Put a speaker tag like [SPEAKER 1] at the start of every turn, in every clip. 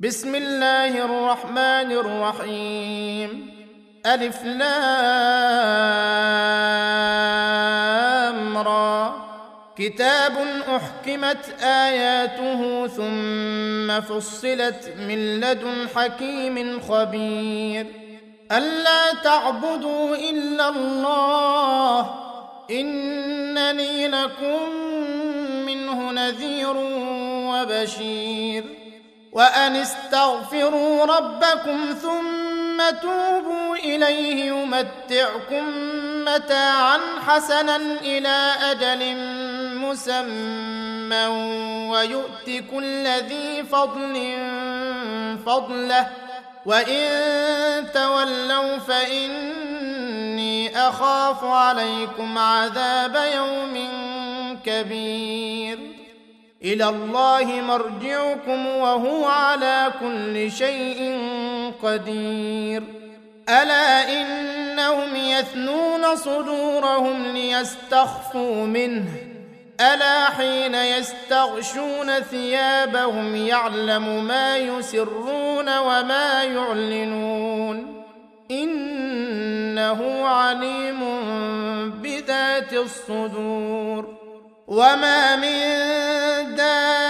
[SPEAKER 1] بسم الله الرحمن الرحيم. ألف لام را. كتاب أحكمت آياته ثم فصلت من لدن حكيم خبير. ألا تعبدوا إلا الله إنني لكم منه نذير وبشير. وأن استغفروا ربكم ثم توبوا إليه يمتعكم متاعا حسنا إلى أجل مسمى ويؤت كل ذي فضل فضله وإن تولوا فإني أخاف عليكم عذاب يوم كبير. إلى الله مرجعكم وهو على كل شيء قدير. ألا إنهم يثنون صدورهم ليستخفوا منه ألا حين يستغشون ثيابهم يعلم ما يسرون وما يعلنون إنه عليم بذات الصدور. وما من دابة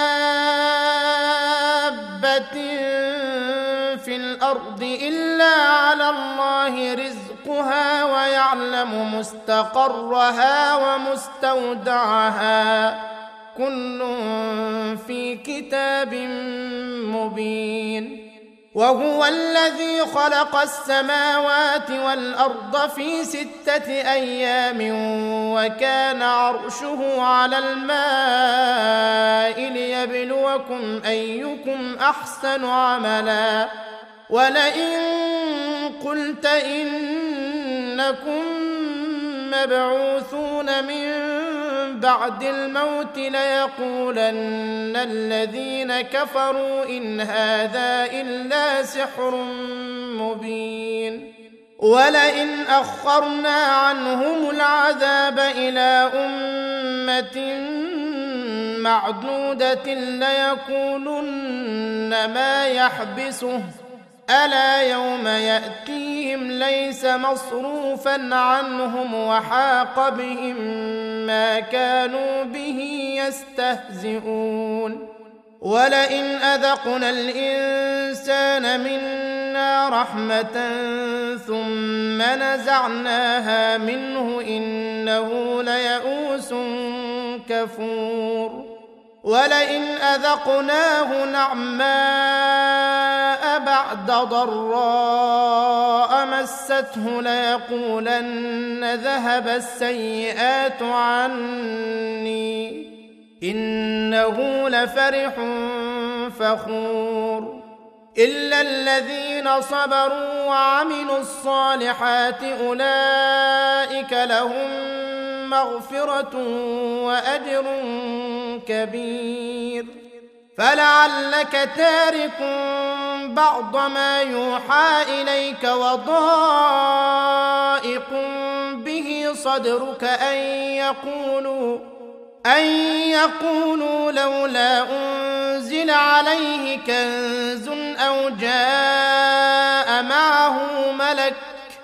[SPEAKER 1] في الأرض إلا على الله رزقها ويعلم مستقرها ومستودعها كل في كتاب مبين. وهو الذي خلق السماوات والأرض في 6 أيام وكان عرشه على الماء ليبلوكم أيكم أحسن عملا. ولئن قلت إنكم مبعوثون من بعد الموت ليقولن الذين كفروا إن هذا إلا سحر مبين. ولئن أخرنا عنهم العذاب إلى أمة معدودة ليقولن ما يحبسه ألا يوم يأتيهم ليس مصروفا عنهم وحاق بهم ما كانوا به يستهزئون. ولئن أذقنا الإنسان منا رحمة ثم نزعناها منه إنه ليئوس كفور. ولئن أذقناه نعماء بعد ضراء مسته ليقولن ذهب السيئات عني إنه لفرح فخور. إلا الذين صبروا وعملوا الصالحات أولئك لهم مغفرة وأجر كبير. فلعلك تارك بعض ما يوحى إليك وضائق به صدرك أن يقولوا لولا أنزل عليه كنز أو جاء معه ملك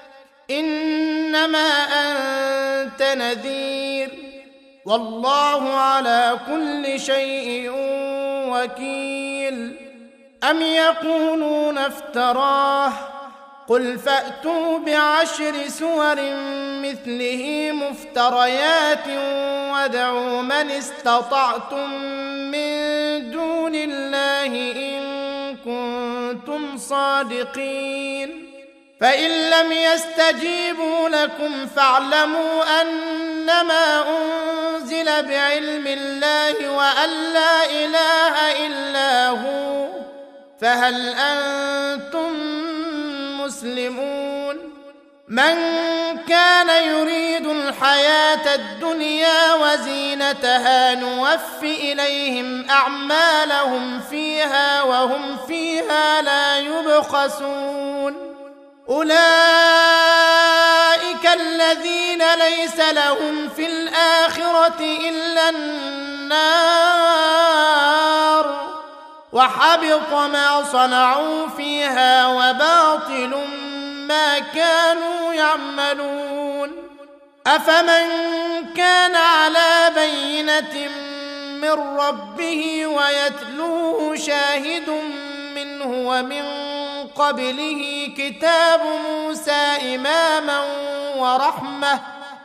[SPEAKER 1] إنما أنت نذير والله على كل شيء وكيل. أم يقولون افتراه قل فأتوا ب10 سور مثله مفتريات وادعوا من استطعتم من دون الله إن كنتم صادقين. فإن لم يستجيبوا لكم فاعلموا أنما أنزل بعلم الله وأن لا إله إلا هو فهل أنتم مسلمون. من كان يريد الحياة الدنيا وزينتها نوف إليهم أعمالهم فيها وهم فيها لا يبخسون. أولئك الذين ليس لهم في الآخرة إلا النار وحبط ما صنعوا فيها وباطل ما كانوا يعملون أفمن كان على بينة من ربه ويتلوه شاهد منه ومن قبله كتاب موسى إماما ورحمة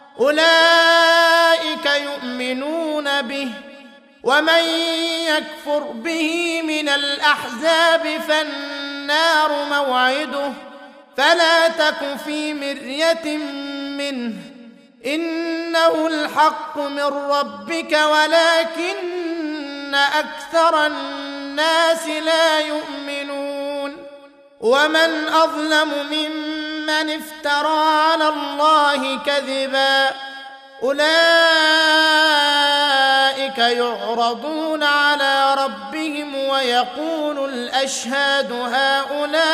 [SPEAKER 1] أولئك يؤمنون به ومن يكفر به من الأحزاب فالنار موعده فلا تك في مرية منه إنه الحق من ربك ولكن أكثر الناس لا يؤمنون ومن أظلم ممن افترى على الله كذبا أولئك يعرضون على ربهم ويقول الأشهاد هؤلاء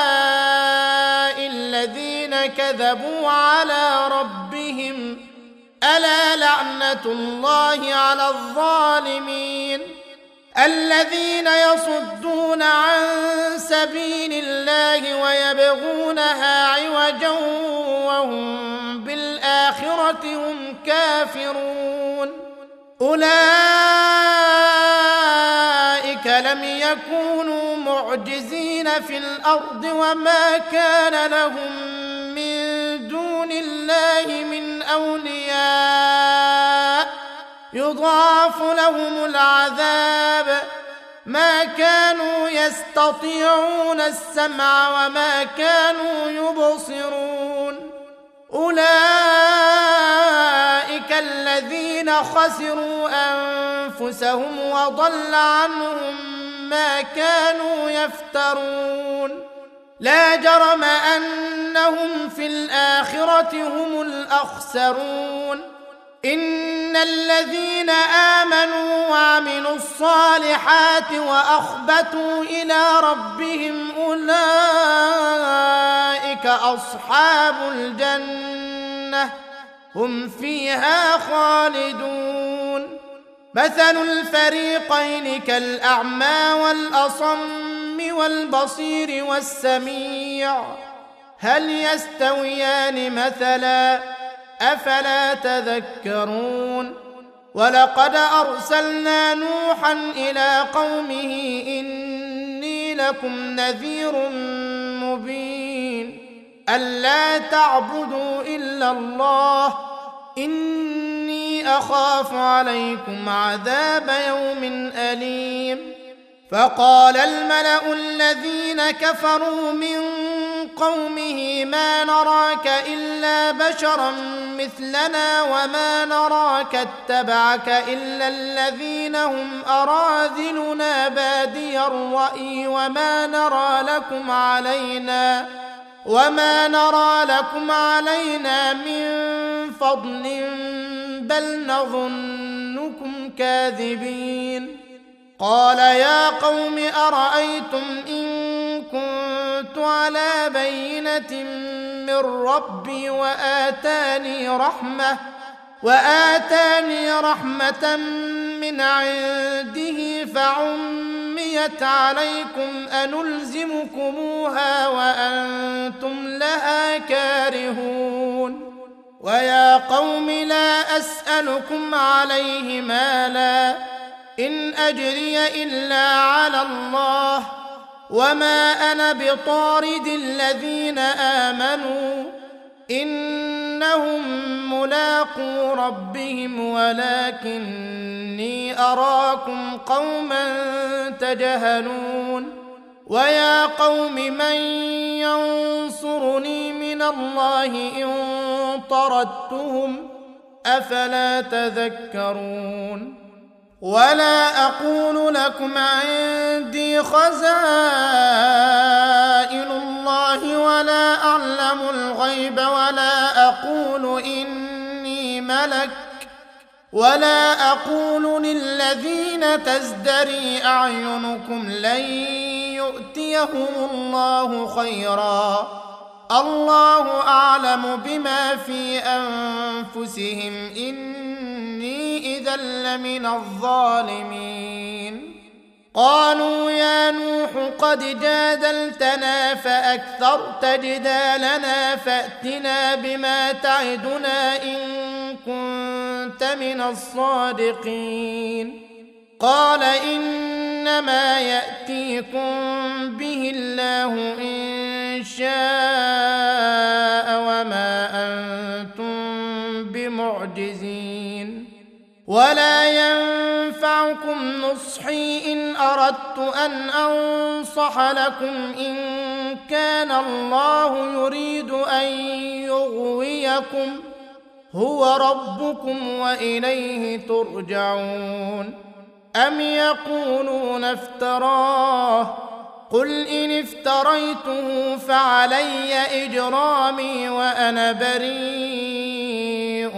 [SPEAKER 1] الذين كذبوا على ربهم ألا لعنة الله على الظالمين الذين يصدون عن سبيل الله ويبغونها عوجا وهم بالآخرة هم كافرون أولئك لم يكونوا معجزين في الأرض وما كان لهم من دون الله من أولياء يضاعف لهم العذاب ما كانوا يستطيعون السمع وما كانوا يبصرون أولئك الذين خسروا أنفسهم وضل عنهم ما كانوا يفترون لا جرم أنهم في الآخرة هم الأخسرون إن الذين آمنوا وعملوا الصالحات وأخبتوا إلى ربهم أولئك أصحاب الجنة هم فيها خالدون مثل الفريقين كالأعمى والأصم والبصير والسميع هل يستويان مثلا أفلا تذكرون ولقد أرسلنا نوحا إلى قومه إني لكم نذير مبين ألا تعبدوا إلا الله إني أخاف عليكم عذاب يوم أليم فقال الملأ الذين كفروا من قومه ما نراك إلا بشرا مثلنا وما نراك اتبعك إلا الذين هم أراذلنا بادي الرأي وما نرى لكم علينا من فضل بل نظنكم كاذبين قال يا قوم أرأيتم إن كنت على بينة من ربي وآتاني رحمة من عنده فعميت عليكم أنلزمكموها وأنتم لها كارهون ويا قوم لا أسألكم عليه مالا إن أجري إلا على الله وما أنا بطارد الذين آمنوا إنهم ملاقو ربهم ولكني أراكم قوما تجهلون ويا قوم من ينصرني من الله إن طردتهم أفلا تذكرون ولا أقول لكم عندي خزائن الله ولا أعلم الغيب ولا أقول إني ملك ولا أقول للذين تزدري أعينكم لن يؤتيهم الله خيرا الله أعلم بما في أنفسهم إني إذا لمن الظالمين قالوا يا نوح قد جادلتنا فأكثرت جدالنا فأتنا بما تعدنا إن كنت من الصادقين قال إنما يأتيكم به الله إن شاء وما أنتم بمعجزين ولا ينفعكم نصحي إن أردت أن أنصح لكم إن كان الله يريد أن يغويكم هو ربكم وإليه ترجعون أم يقولون افتراه قل إن افتريته فعلي إجرامي وأنا بريء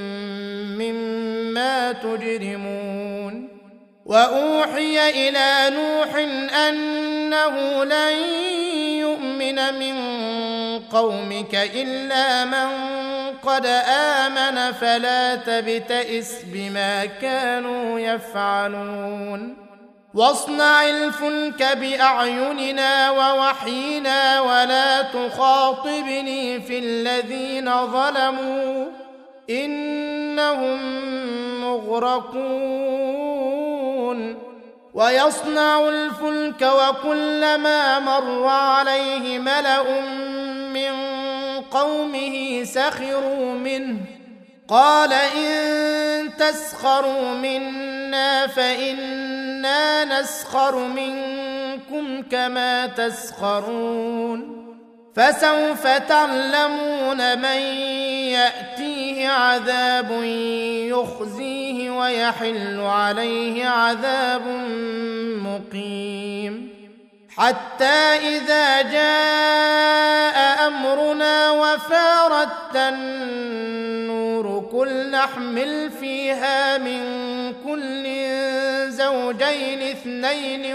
[SPEAKER 1] مما تجرمون وأوحي إلى نوح أنه لن يؤمن من قومك إلا من قد آمن فلا تبتئس بما كانوا يفعلون واصنع الفلك بأعيننا ووحينا ولا تخاطبني في الذين ظلموا إنهم مغرقون ويصنع الفلك وكلما مر عليه ملأ من قومه سخروا منه قال إن تسخروا منا فإنا نسخر منكم كما تسخرون فسوف تعلمون من يأتيه عذاب يخزيه ويحل عليه عذاب مقيم حتى إذا جاء أمرنا وفارت النور قل نحمل فيها من كل زوجين اثنين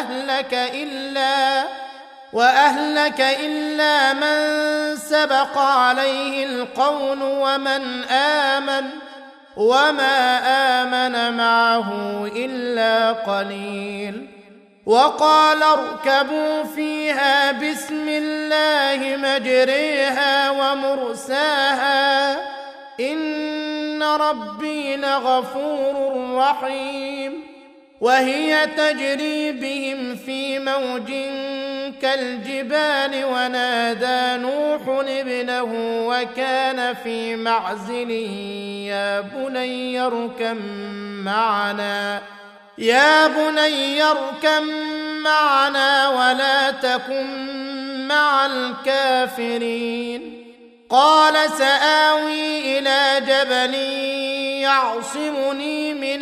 [SPEAKER 1] وأهلك إلا من سبق عليه القول ومن آمن وما آمن معه إلا قليل وقال اركبوا فيها بسم الله مجريها ومرساها إن ربي لغفور رحيم وهي تجري بهم في موج كالجبال ونادى نوح ابنه وكان في معزل يا بني اركم معنا ولا تكن مع الكافرين قال سآوي إلى جبل يعصمني من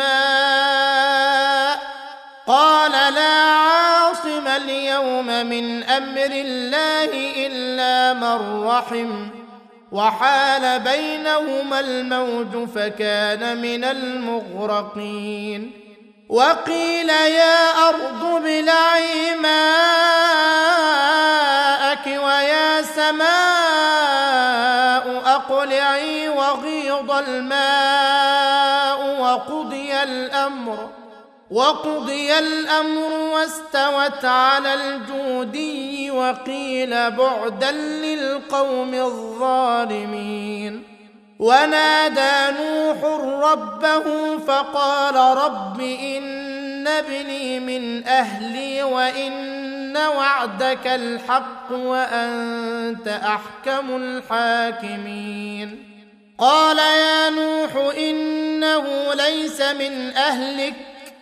[SPEAKER 1] الماء قال لا عاصم اليوم من أمر الله إلا من رحم وحال بينهما الموج فكان من المغرقين وقيل يا أرض ابلعي ماءك ويا سماء أقلعي وغيض الماء وقضي الأمر واستوت على الجودي وقيل بعدا للقوم الظالمين ونادى نوح ربه فقال رب إن ابني من أهلي وإن وعدك الحق وأنت أحكم الحاكمين قال يا نوح إنه ليس من أهلك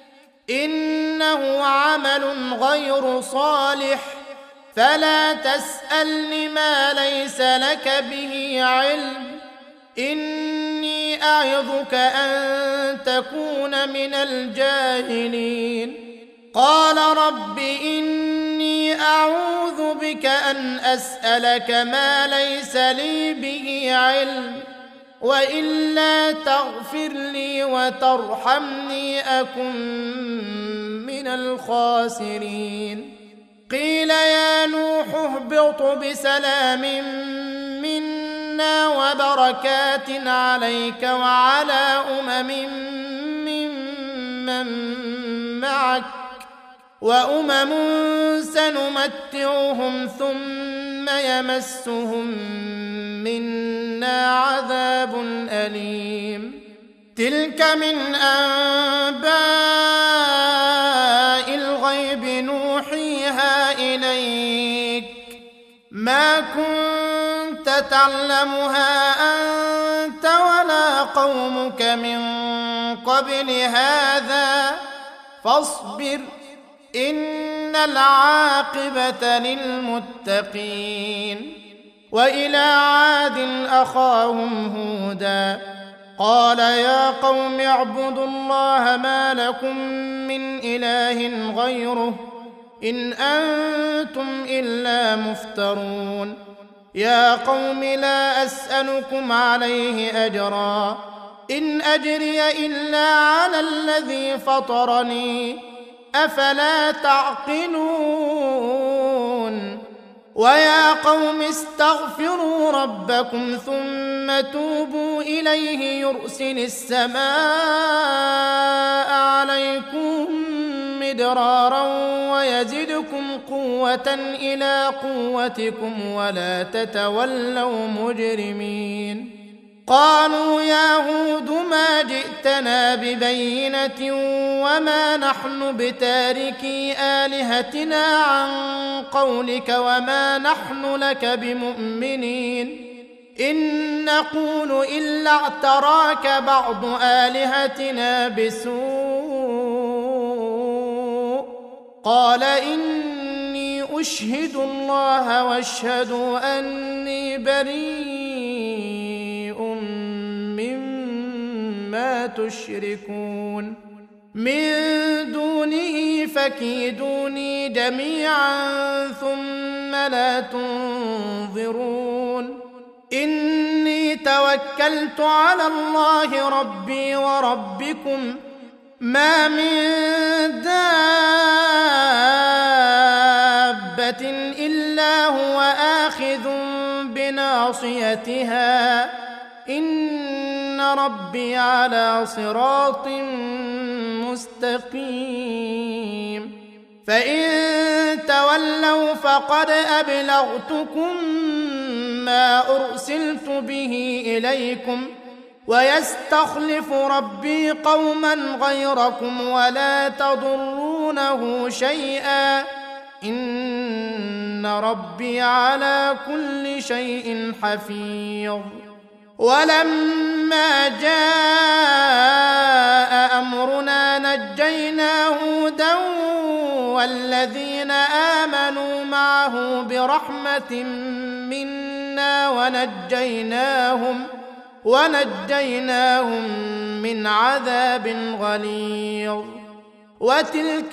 [SPEAKER 1] إنه عمل غير صالح فلا تسألني ما ليس لك به علم إني أعظك أن تكون من الجاهلين قال رب إني أعوذ بك أن أسألك ما ليس لي به علم وإلا تغفر لي وترحمني أكن من الخاسرين قيل يا نوح اهبط بسلام منا وبركات عليك وعلى أمم ممن معك وأمم سنمتعهم ثم يمسهم منا عذاب أليم. تلك من أنباء الغيب نوحيها إليك ما كنت تعلمها أنت ولا قومك من قبل هذا فاصبر إن العاقبة للمتقين. وإلى عاد أخاهم هودا قال يا قوم اعبدوا الله ما لكم من إله غيره إن أنتم إلا مفترون. يا قوم لا أسألكم عليه أجرا إن أجري إلا على الذي فطرني أفلا تعقلون. ويا قوم استغفروا ربكم ثم توبوا إليه يرسل السماء عليكم مدرارا ويزدكم قوة إلى قوتكم ولا تتولوا مجرمين. قالوا يا هود ما جئتنا ببينة وما نحن بتاركي آلهتنا عن قولك وما نحن لك بمؤمنين إن نقول إلا اعتراك بعض آلهتنا بسوء. قال إني أشهد الله واشهدوا أني بريء مما تشركون من دونه فكيدوني جميعا ثم لا تنظرون. إني توكلت على الله ربي وربكم ما من دابة إلا هو آخذ بناصيتها إن ربي على صراط مستقيم. فإن تولوا فقد أبلغتكم ما أرسلت به إليكم ويستخلف ربي قوما غيركم ولا تضرونه شيئا إن ربي على كل شيء حفيظ. ولما جاء أمرنا نجينا هودا والذين آمنوا معه برحمة منا ونجيناهم من عذاب غليظ. وتلك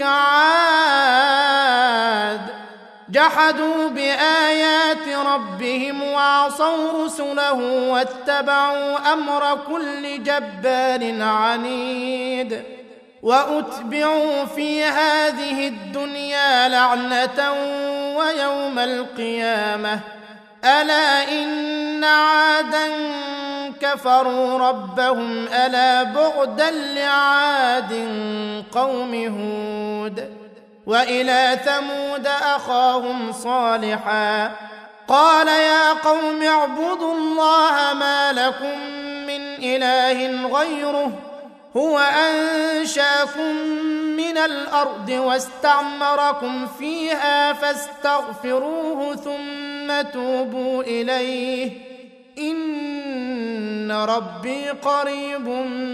[SPEAKER 1] عاد جحدوا بآيات ربهم وعصوا رسله واتبعوا أمر كل جبار عنيد. وأتبعوا في هذه الدنيا لعنة ويوم القيامة ألا إن عادا كفروا ربهم ألا بعدا لعاد قوم هود. وإلى ثمود أخاهم صالحا قال يا قوم اعبدوا الله ما لكم من إله غيره هو أنشاكم من الأرض واستعمركم فيها فاستغفروه ثم توبوا إليه إن ربي قريب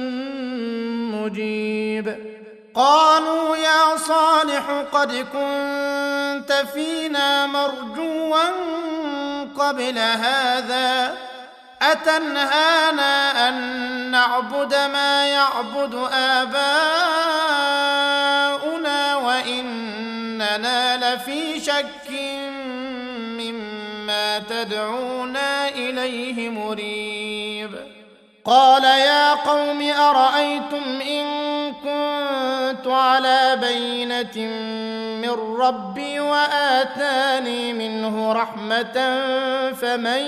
[SPEAKER 1] مجيب. قالوا يا صالح قد كنت فينا مرجوا قبل هذا أتنهانا أن نعبد ما يعبد آباؤنا وإننا لفي شك مما تدعونا إليه مريب. قال يا قوم أرأيتم إن كنت على بينة من ربي وآتاني منه رحمة فمن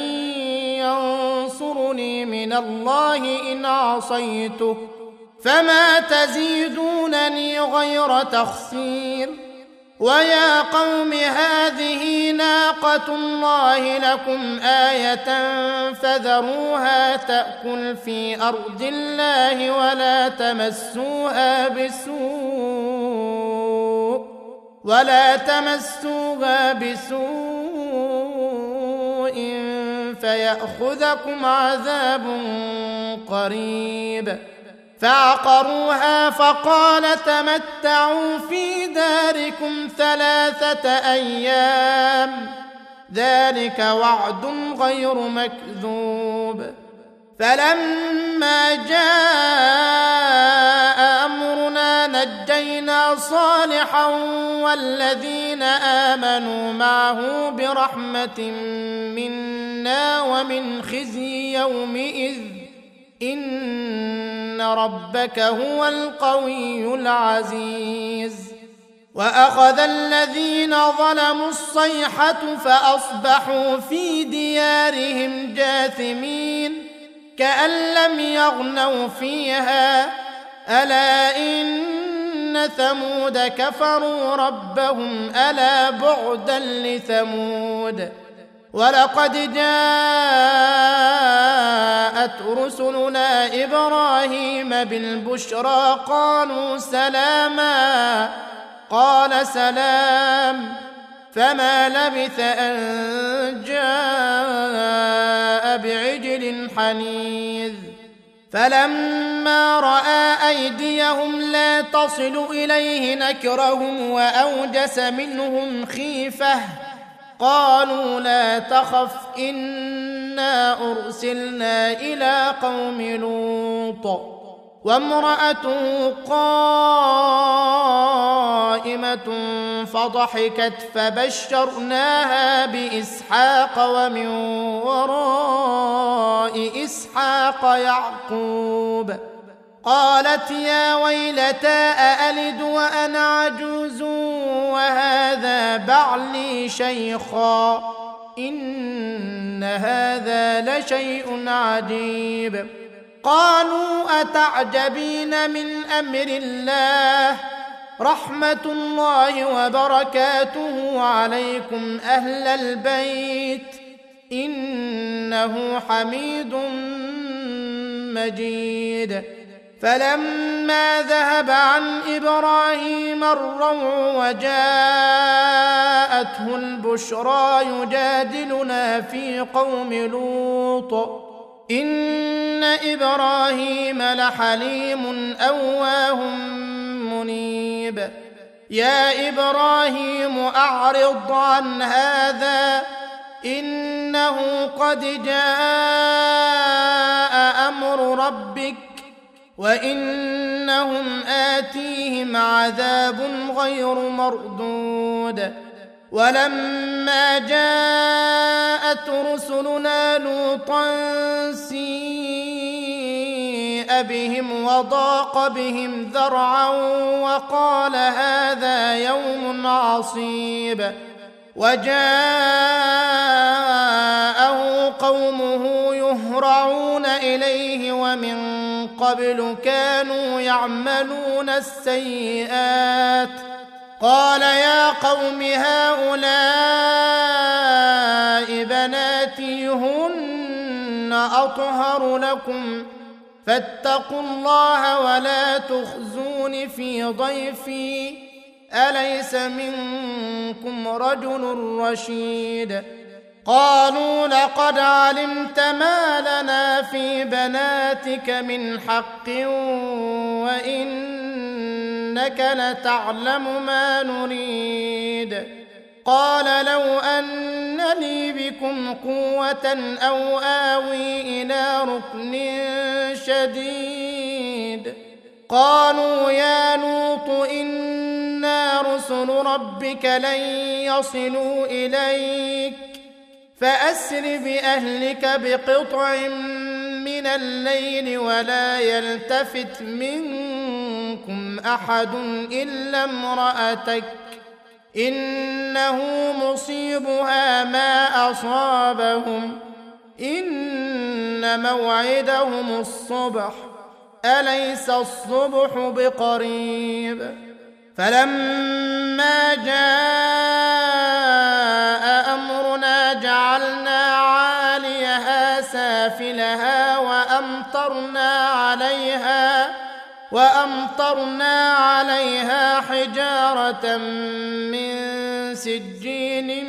[SPEAKER 1] ينصرني من الله إن عصيته فما تزيدونني غير تخسير. ويا قوم هذه ناقة الله لكم آية فذروها تأكل في أرض الله ولا تمسوها بسوء فيأخذكم عذاب قريب. فعقروها فقال تمتعوا في داركم 3 أيام ذلك وعد غير مكذوب. فلما جاء أمرنا نجينا صالحا والذين آمنوا معه برحمة منا ومن خزي يومئذ إن ربك هو القوي العزيز. وأخذ الذين ظلموا الصيحة فأصبحوا في ديارهم جاثمين كأن لم يغنوا فيها ألا إن ثمود كفروا ربهم ألا بعدا لثمود. ولقد جاءت رسلنا إبراهيم بالبشرى قالوا سلاما قال سلام فما لبث أن جاء بعجل حنيذ. فلما رأى أيديهم لا تصل إليه نكرهم وأوجس منهم خيفة قالوا لا تخف إنا أرسلنا إلى قوم لوط وامرأته قائمة فضحكت فبشرناها بإسحاق ومن وراء إسحاق يعقوب. قالت يا ويلتى أألد وأنا عجوز وهذا بعلي شيخا إن هذا لشيء عجيب. قالوا أتعجبين من أمر الله رحمة الله وبركاته عليكم أهل البيت إنه حميد مجيد. فلما ذهب عن إبراهيم الروع وجاءته البشرى يجادلنا في قوم لوط إن إبراهيم لحليم أواه منيب. يا إبراهيم أعرض عن هذا إنه قد جاء أمر ربك وإنهم آتيهم عذاب غير مردود. ولما جاءت رسلنا لوطا سيء بهم وضاق بهم ذرعا وقال هذا يوم عصيب. وجاءه قومه يهرعون إليه ومن قبل كانوا يعملون السيئات قال يا قوم هؤلاء بناتي هن أطهر لكم فاتقوا الله ولا تخزون في ضيفي أليس منكم رجل رشيد. قالوا لقد علمت ما لنا في بناتك من حق وإنك لتعلم ما نريد. قال لو أن لي بكم قوة أو آوي إلى ركن شديد. قالوا يا لوط إنا رسل ربك لن يصلوا إليك فأسر بأهلك بقطع من الليل ولا يلتفت منكم أحد إلا امرأتك إنه مصيبها ما أصابهم إن موعدهم الصبح أليس الصبح بقريب. فلما ولما جاء أمرنا جعلنا عاليها سافلها وأمطرنا عليها حجارة من سجيل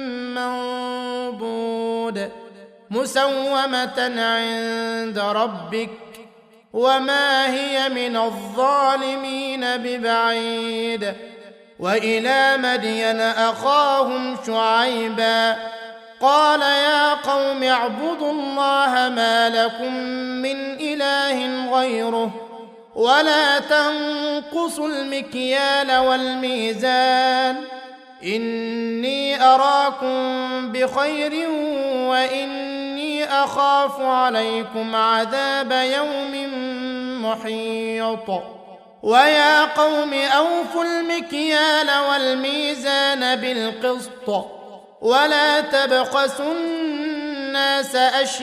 [SPEAKER 1] منضود مسومة عند ربك وما هي من الظالمين ببعيد. وإلى مدين أخاهم شعيبا قال يا قوم اعبدوا الله ما لكم من إله غيره ولا تنقصوا المكيال والميزان إني أراكم بخير وإني أخاف عليكم عذاب يوم محيط. ويا قوم أوفوا المكيال والميزان بالقسط ولا تبخسوا الناس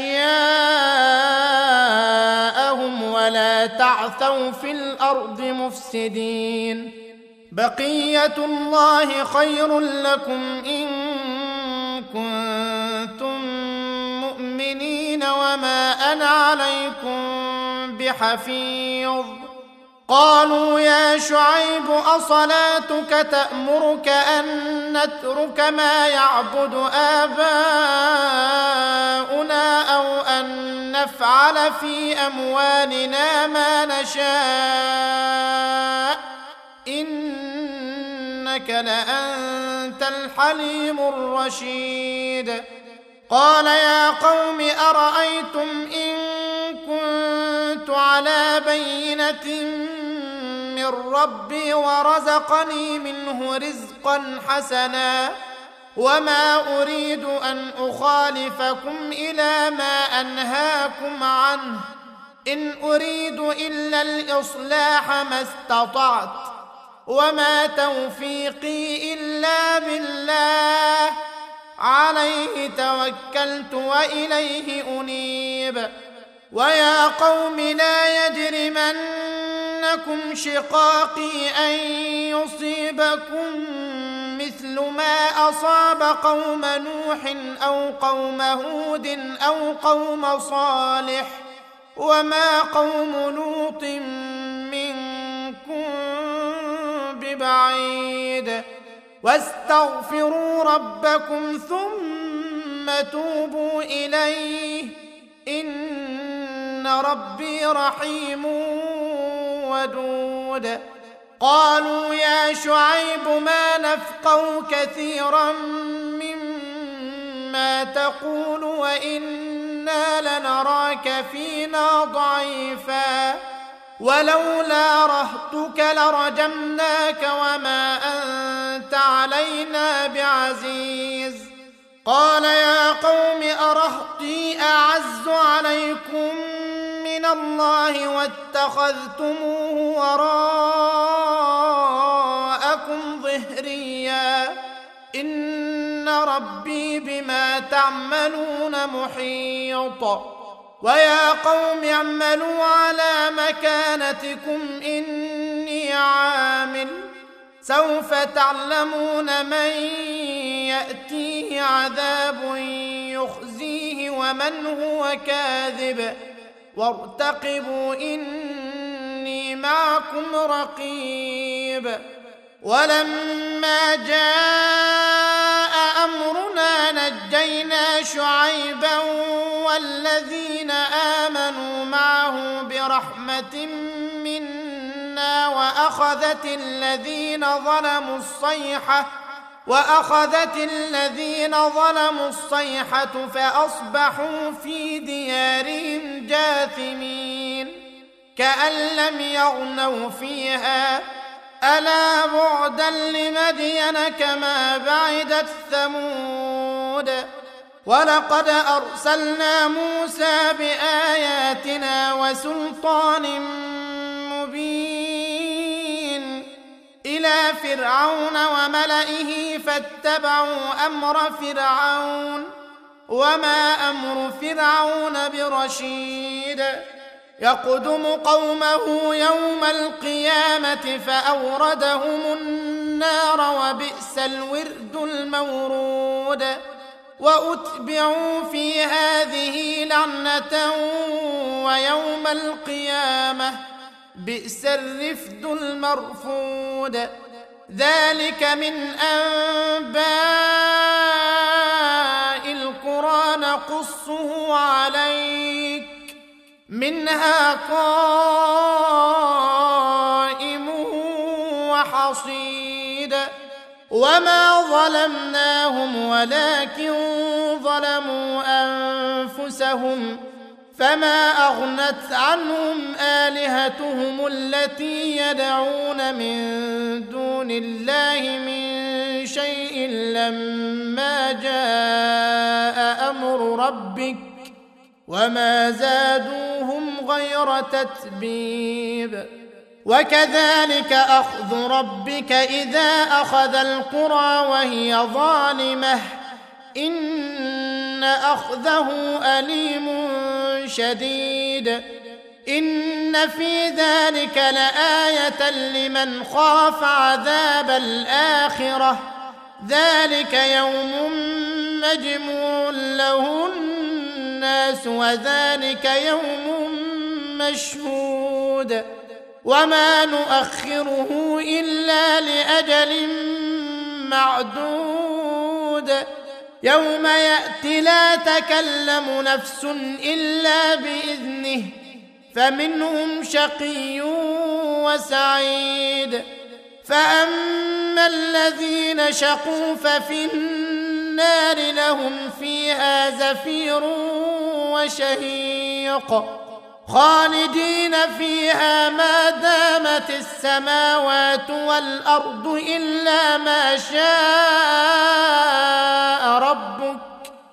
[SPEAKER 1] أشياءهم ولا تعثوا في الأرض مفسدين. بقية الله خير لكم إن كنتم مؤمنين وما أنا عليكم بحفيظ. قالوا يا شعيب أصلاتك تأمرك أن نترك ما يعبد آباؤنا أو أن نفعل في أموالنا ما نشاء إنك لأنت الحليم الرشيد. قال يا قوم أرأيتم إن كنت على بينة من ربي ورزقني منه رزقا حسنا وما أريد أن أخالفكم إلى ما أنهاكم عنه إن أريد إلا الإصلاح ما استطعت وما توفيقي إلا بالله عليه توكلت وإليه أنيب. ويا قوم لا يجرمنكم شقاقي أن يصيبكم مثل ما أصاب قوم نوح أو قوم هود أو قوم صالح وما قوم لوط منكم ببعيد. واستغفروا ربكم ثم توبوا إليه إن ربي رحيم ودود. قالوا يا شعيب ما نفقه كثيرا مما تقول وإنا لنراك فينا ضعيفا ولولا رهطك لرجمناك وما أنت علينا بعزيز. قال يا قوم أرهطي أعز عليكم من الله واتخذتموه وراءكم ظهريا إن ربي بما تعملون محيط. ويا قوم اعملوا على مكانتكم إني عامل سوف تعلمون من يأتيه عذاب يخزيه ومن هو كاذب وارتقبوا إني معكم رقيب. ولما جاء أمرنا نجينا شعيبا والذين آمنوا معه برحمة منا وأخذت الذين ظلموا الصيحة فأصبحوا في ديارهم جاثمين كأن لم يغنوا فيها ألا بعدا لمدين كما بعدت ثمود. ولقد أرسلنا موسى بآياتنا وسلطان مبين إلى فرعون وملئه فاتبعوا أمر فرعون وما أمر فرعون برشيد. يقدم قومه يوم القيامة فأوردهم النار النار وبئس الورد المورود وأتبعوا في هذه لعنة ويوم القيامة بئس الرفد المرفود ذلك من أنباء القرى نقصه عليك منها قائم وحصيد وما ظلمناهم ولكن ظلموا أنفسهم فما أغنت عنهم آلهتهم التي يدعون من دون الله من شيء لما جاء أمر ربك وما زادوهم غير تتبيب وكذلك أخذ ربك إذا أخذ القرى وهي ظالمة إن أخذه أليم شديد إن في ذلك لآية لمن خاف عذاب الآخرة ذلك يوم مجموع له الناس وذلك يوم مشهود وما نؤخره إلا لأجل معدود يوم يأتي لا تكلم نفس إلا بإذنه فمنهم شقي وسعيد فأما الذين شقوا ففي النار لهم فيها زفير وشهيق خالدين فيها ما دامت السماوات والأرض إلا ما شاء ربك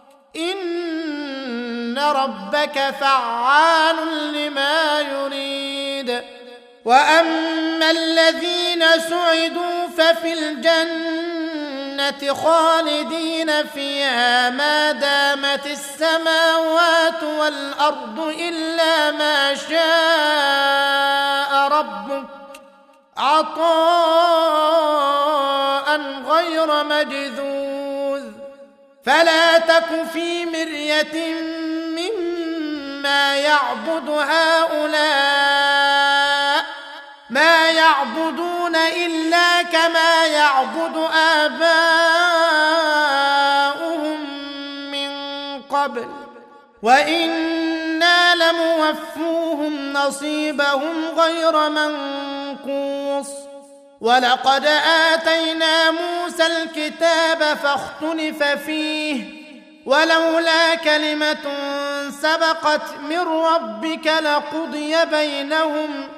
[SPEAKER 1] إن ربك فعال لما يريد وأما الذين سعدوا ففي الجنة خالدين فيها ما دامت السماوات والأرض إلا ما شاء ربك عطاء غير مجذوذ فلا تك في مرية مما يعبد هؤلاء ما يعبدون إلا كما يعبد آباؤهم من قبل وإنا لموفوهم نصيبهم غير منقوص ولقد آتينا موسى الكتاب فاختلف فيه ولولا كلمة سبقت من ربك لقضي بينهم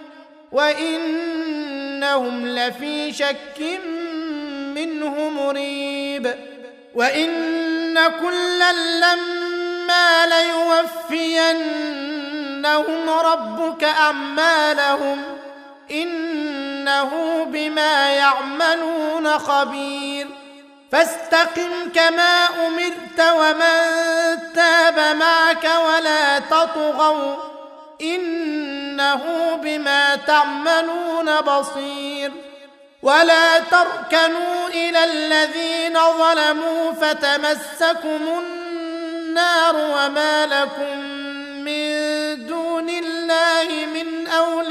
[SPEAKER 1] وإنهم لفي شك منه مريب وإن كلا لما ليوفينهم ربك أعمالهم إنه بما يعملون خبير فاستقم كما أمرت ومن تاب معك ولا تطغوا إنه بما تعملون بصير ولا تركنوا إلى الذين ظلموا فتمسكم النار وما لكم من دون الله من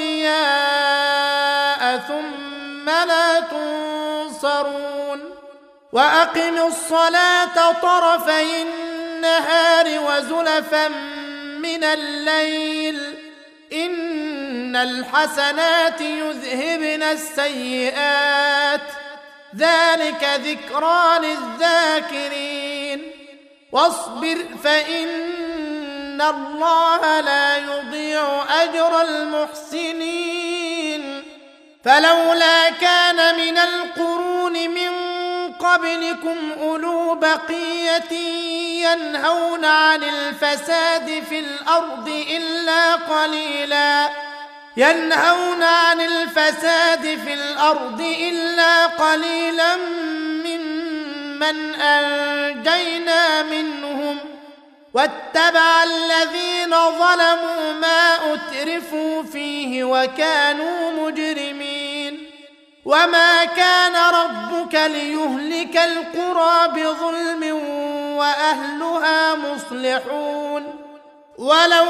[SPEAKER 1] أولياء ثم لا تنصرون وأقموا الصلاة طرفي النهار وزلفا من الليل إن الحسنات يذهبن السيئات ذلك ذكرى للذاكرين واصبر فإن الله لا يضيع أجر المحسنين فلولا كان من القرون من قبلكم أولو بقية ينهون عن الفساد في الأرض إلا قليلا ممن أنجينا منهم واتبع الذين ظلموا ما أترفوا فيه وكانوا مجرمين وما كان ربك ليهلك القرى بظلم وأهلها مصلحون ولو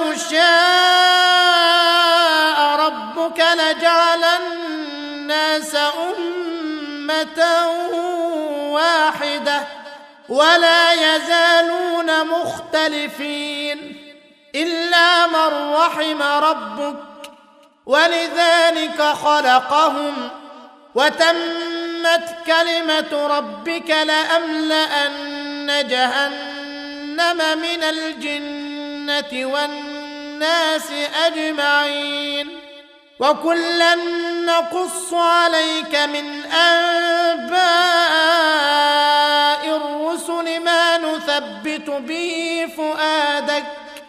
[SPEAKER 1] شاء ربك لجعل الناس أمة واحدة ولا يزالون مختلفين إلا من رحم ربك ولذلك خلقهم وتمت كلمة ربك لأملأن جهنم من الجنة والناس أجمعين وكلا نقص عليك من أنباء الرسل ما نثبت به فؤادك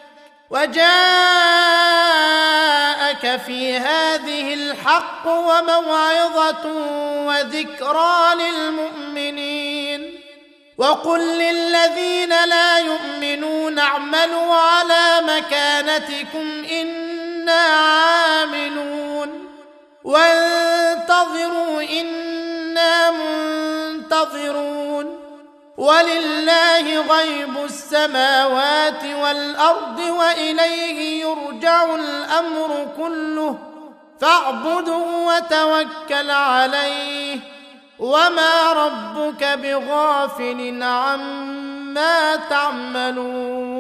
[SPEAKER 1] وجاءك في هذه الحق وموعظة وذكرى للمؤمنين وقل للذين لا يؤمنون اعملوا على مكانتكم إنا عاملون وانتظروا إنا منتظرون ولله غيب السماوات والأرض وإليه يرجع الأمر كله فاعبده وتوكل عليه وما ربك بغافل عما تعملون